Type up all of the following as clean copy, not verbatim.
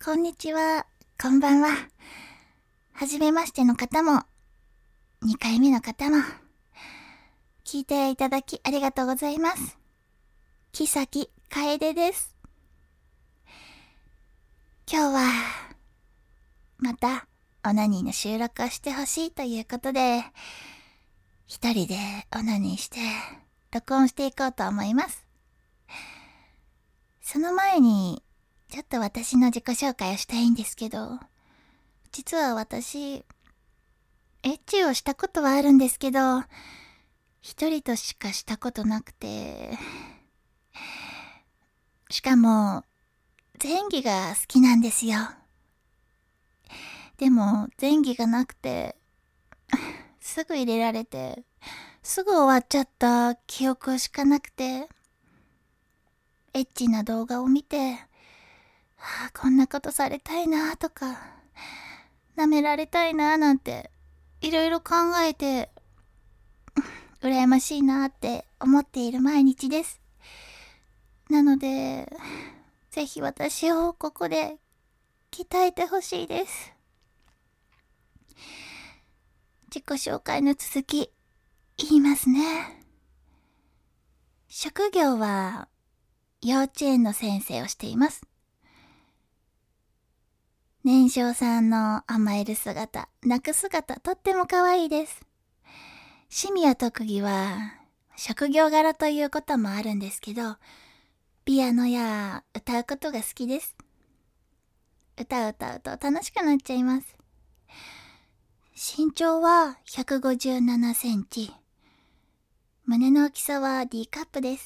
こんにちは、こんばんは。はじめましての方も、2回目の方も、聞いていただきありがとうございます。木崎楓です。今日は、また、オナニーの収録をしてほしいということで、一人でオナニーして、録音していこうと思います。その前に、ちょっと私の自己紹介をしたいんですけど、実は私、エッチをしたことはあるんですけど、一人としかしたことなくて、しかも前戯が好きなんですよ。でも前戯がなくてすぐ入れられてすぐ終わっちゃった記憶しかなくて、エッチな動画を見て、こんなことされたいなとか舐められたいななんていろいろ考えて、羨ましいなって思っている毎日です。なのでぜひ私をここで鍛えてほしいです。自己紹介の続き言いますね。職業は幼稚園の先生をしています。年少さんの甘える姿、泣く姿、とっても可愛いです。趣味や特技は職業柄ということもあるんですけど、ピアノや歌うことが好きです。歌うと楽しくなっちゃいます。身長は157センチ。胸の大きさは D カップです。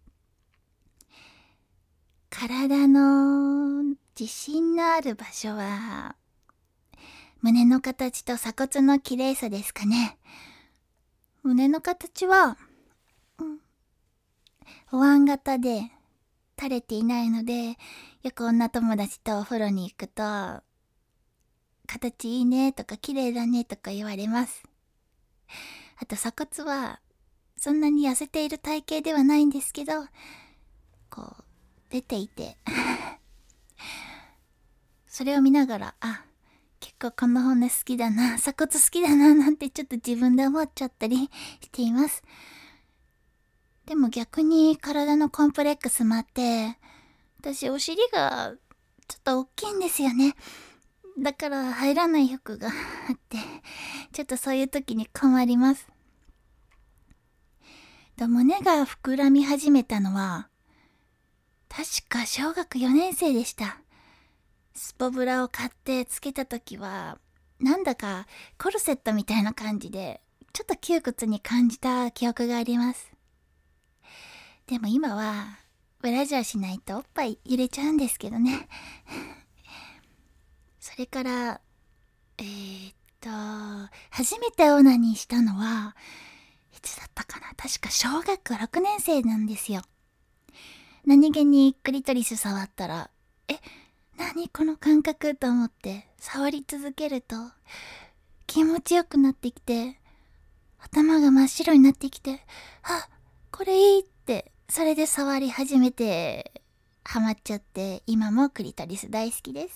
体の自信のある場所は胸の形と鎖骨の綺麗さですかね。胸の形は、お椀型で垂れていないので、よく女友達とお風呂に行くと形いいねとか綺麗だねとか言われます。あと鎖骨はそんなに痩せている体型ではないんですけど、こう出ていてそれを見ながら、結構この骨好きだな、鎖骨好きだななんてちょっと自分で思っちゃったりしています。でも逆に体のコンプレックスもあって、私お尻がちょっと大きいんですよね。だから入らない服があって、ちょっとそういう時に困ります。胸が膨らみ始めたのは確か小学4年生でした。スポブラを買ってつけた時はなんだかコルセットみたいな感じでちょっと窮屈に感じた記憶があります。でも今はブラジャーしないとおっぱい揺れちゃうんですけどね。それから初めてオナニーしたのはいつだったかな。確か小学6年生なんですよ。何気にクリトリス触ったら、何この感覚と思って触り続けると気持ちよくなってきて、頭が真っ白になってきて、これいいって、それで触り始めてハマっちゃって、今もクリトリス大好きです。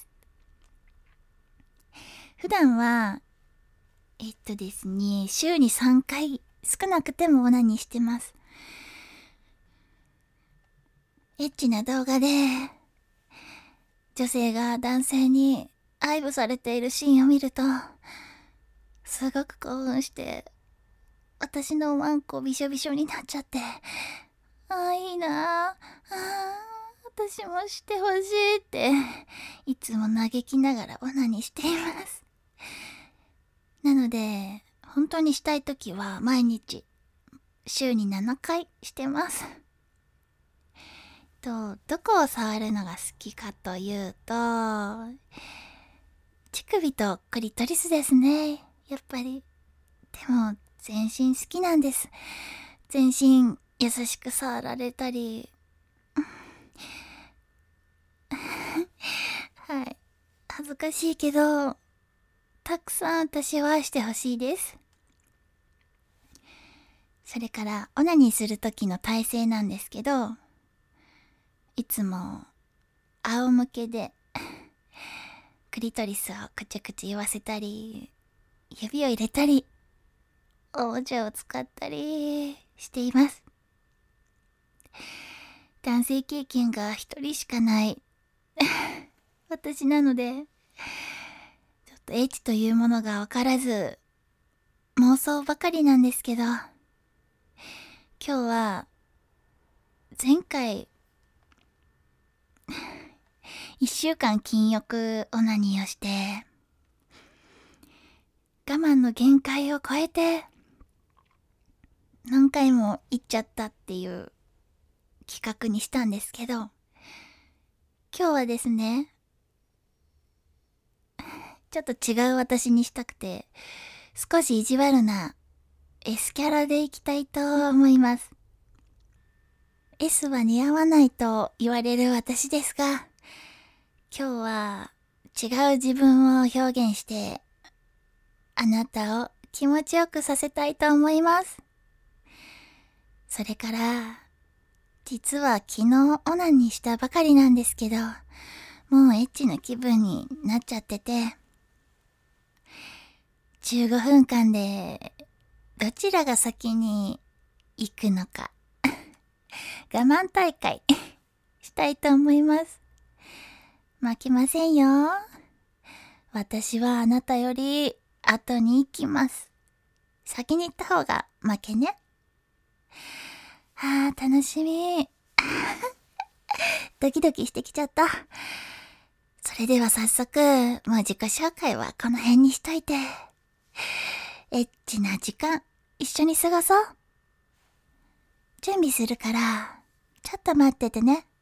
普段はですね、週に3回少なくてもオナニーしてます。エッチな動画で女性が男性に愛撫されているシーンを見るとすごく興奮して、私のワンコびしょびしょになっちゃって、いいな私もしてほしいっていつも嘆きながらオナニーしています。なので本当にしたい時は毎日週に7回してます。どこを触るのが好きかというと、乳首とクリトリスですね、やっぱり。でも全身好きなんです。全身優しく触られたりはい、恥ずかしいけどたくさん私を愛してほしいです。それからオナニーする時の体勢なんですけど、いつも仰向けでクリトリスをくちゅくちゅ言わせたり、指を入れたり、おもちゃを使ったりしています。男性経験が一人しかない私なので、ちょっとエッチというものがわからず、妄想ばかりなんですけど、今日は前回1週間禁欲オナニーをして、我慢の限界を超えて何回も行っちゃったっていう企画にしたんですけど、今日はですね、ちょっと違う私にしたくて、少し意地悪な S キャラでいきたいと思います。S は似合わないと言われる私ですが、今日は違う自分を表現して、あなたを気持ちよくさせたいと思います。それから、実は昨日オナニーしたばかりなんですけど、もうエッチな気分になっちゃってて、15分間でどちらが先に行くのか我慢大会したいと思います。負けませんよ。私はあなたより後に行きます。先に行った方が負けね。楽しみ。ドキドキしてきちゃった。それでは早速、もう自己紹介はこの辺にしといて。エッチな時間、一緒に過ごそう。準備するから、ちょっと待っててね。